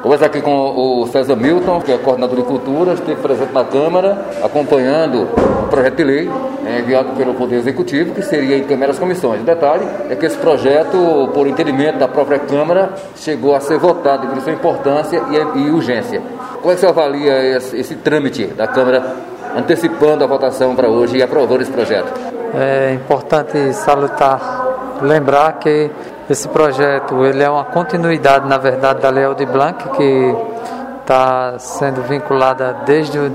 Conversa aqui com o César Milton, que é coordenador de cultura, esteve presente na Câmara, acompanhando o projeto de lei enviado pelo Poder Executivo, que seria encaminhado às comissões. O detalhe é que esse projeto, por entendimento da própria Câmara, chegou a ser votado devido à sua importância e urgência. Como é que você avalia esse trâmite da Câmara antecipando a votação para hoje e aprovando esse projeto? É importante salutar, lembrar que esse projeto ele é uma continuidade, na verdade, da Lei Aldir Blanc, que está sendo vinculada desde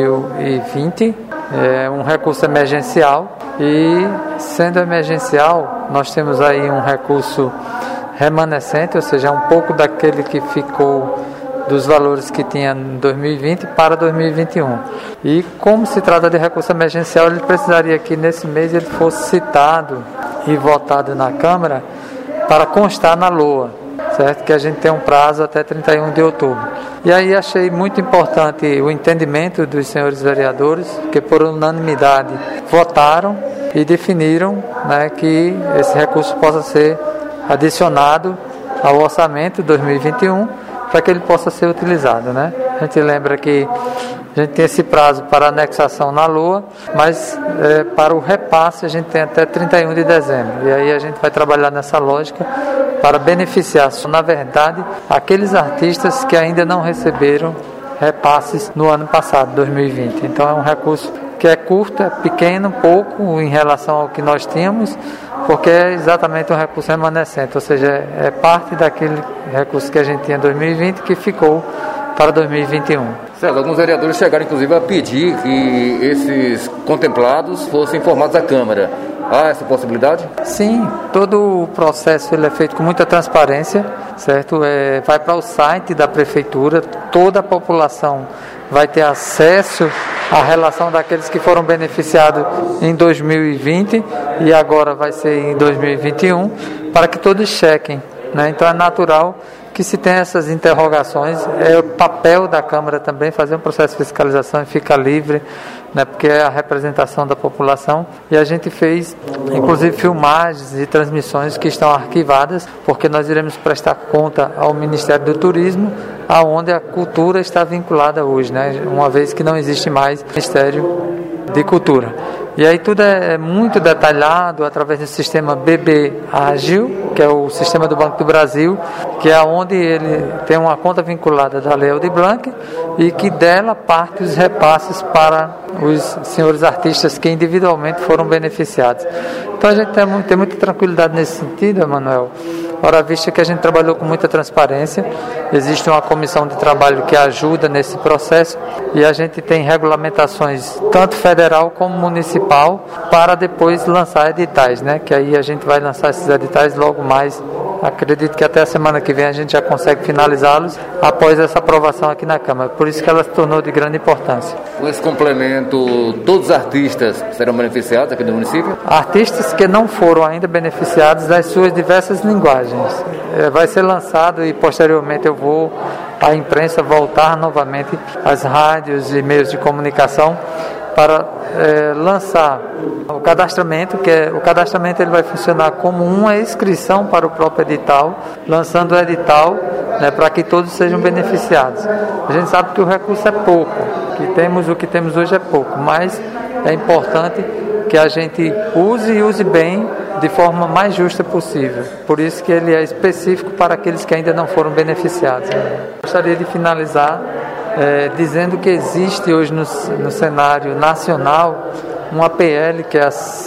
2020. É um recurso emergencial e, sendo emergencial, nós temos aí um recurso remanescente, ou seja, um pouco daquele que ficou dos valores que tinha em 2020 para 2021. E como se trata de recurso emergencial, ele precisaria que nesse mês ele fosse citado e votado na Câmara para constar na LOA, certo? Que a gente tem um prazo até 31 de outubro. E aí achei muito importante o entendimento dos senhores vereadores, que por unanimidade votaram e definiram, né, que esse recurso possa ser adicionado ao orçamento 2021 para que ele possa ser utilizado, né? A gente lembra que a gente tem esse prazo para anexação na LOA, mas para o repasse a gente tem até 31 de dezembro. E aí a gente vai trabalhar nessa lógica para beneficiar, na verdade, aqueles artistas que ainda não receberam repasses no ano passado, 2020. Então é um recurso que é curto, é pequeno, pouco em relação ao que nós tínhamos, porque é exatamente um recurso remanescente, ou seja, é parte daquele recurso que a gente tinha em 2020 que ficou para 2021. César, alguns vereadores chegaram inclusive a pedir que esses contemplados fossem informados à Câmara. Há essa possibilidade? Sim, todo o processo ele é feito com muita transparência, certo? Vai para o site da Prefeitura, toda a população vai ter acesso à relação daqueles que foram beneficiados em 2020 e agora vai ser em 2021, para que todos chequem, né? Então é natural que se tem essas interrogações, é o papel da Câmara também fazer um processo de fiscalização e fica livre, né, porque é a representação da população, e a gente fez inclusive filmagens e transmissões que estão arquivadas, porque nós iremos prestar conta ao Ministério do Turismo, aonde a cultura está vinculada hoje, né, uma vez que não existe mais Ministério de Cultura. E aí tudo é muito detalhado através do sistema BB Ágil, que é o sistema do Banco do Brasil, que é onde ele tem uma conta vinculada da Lei Aldir Blanc e que dela parte os repasses para os senhores artistas que individualmente foram beneficiados. Então a gente tem muita tranquilidade nesse sentido, Emanuel. Ora, vista que a gente trabalhou com muita transparência, existe uma comissão de trabalho que ajuda nesse processo e a gente tem regulamentações tanto federal como municipal para depois lançar editais, né? Que aí a gente vai lançar esses editais logo mais. Acredito que até a semana que vem a gente já consegue finalizá-los após essa aprovação aqui na Câmara. Por isso que ela se tornou de grande importância. Com esse complemento, todos os artistas serão beneficiados aqui do município? Artistas que não foram ainda beneficiados das suas diversas linguagens. Vai ser lançado e posteriormente eu vou à imprensa voltar novamente às rádios e meios de comunicação para lançar o cadastramento, o cadastramento ele vai funcionar como uma inscrição para o próprio edital, lançando o edital, né, para que todos sejam beneficiados. A gente sabe que o recurso é pouco, o que temos hoje é pouco, mas é importante que a gente use bem de forma mais justa possível. Por isso que ele é específico para aqueles que ainda não foram beneficiados. Gostaria de finalizar dizendo que existe hoje no cenário nacional uma PL que é a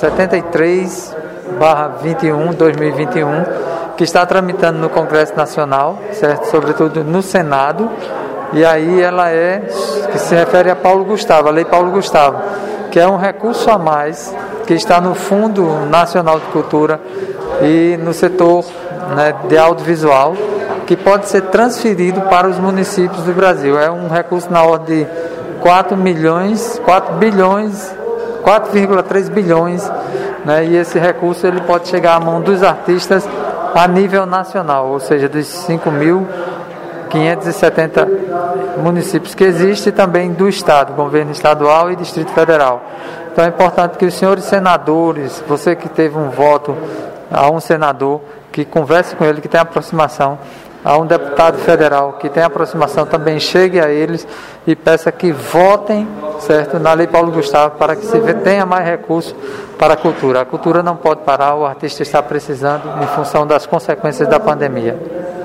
73/21/2021, que está tramitando no Congresso Nacional, certo? Sobretudo no Senado, e aí ela que se refere a Paulo Gustavo, a Lei Paulo Gustavo, que é um recurso a mais que está no Fundo Nacional de Cultura e no setor, né, de audiovisual, que pode ser transferido para os municípios do Brasil. É um recurso na ordem de 4,3 bilhões, né, e esse recurso ele pode chegar à mão dos artistas a nível nacional, ou seja, dos 5.570 municípios que existem, e também do Estado, governo estadual e Distrito Federal. Então é importante que os senhores senadores, você que teve um voto a um senador, que converse com ele, que tem aproximação, a um deputado federal que tem aproximação também chegue a eles e peça que votem, certo, na Lei Paulo Gustavo para que se tenha mais recursos para a cultura. A cultura não pode parar, o artista está precisando em função das consequências da pandemia.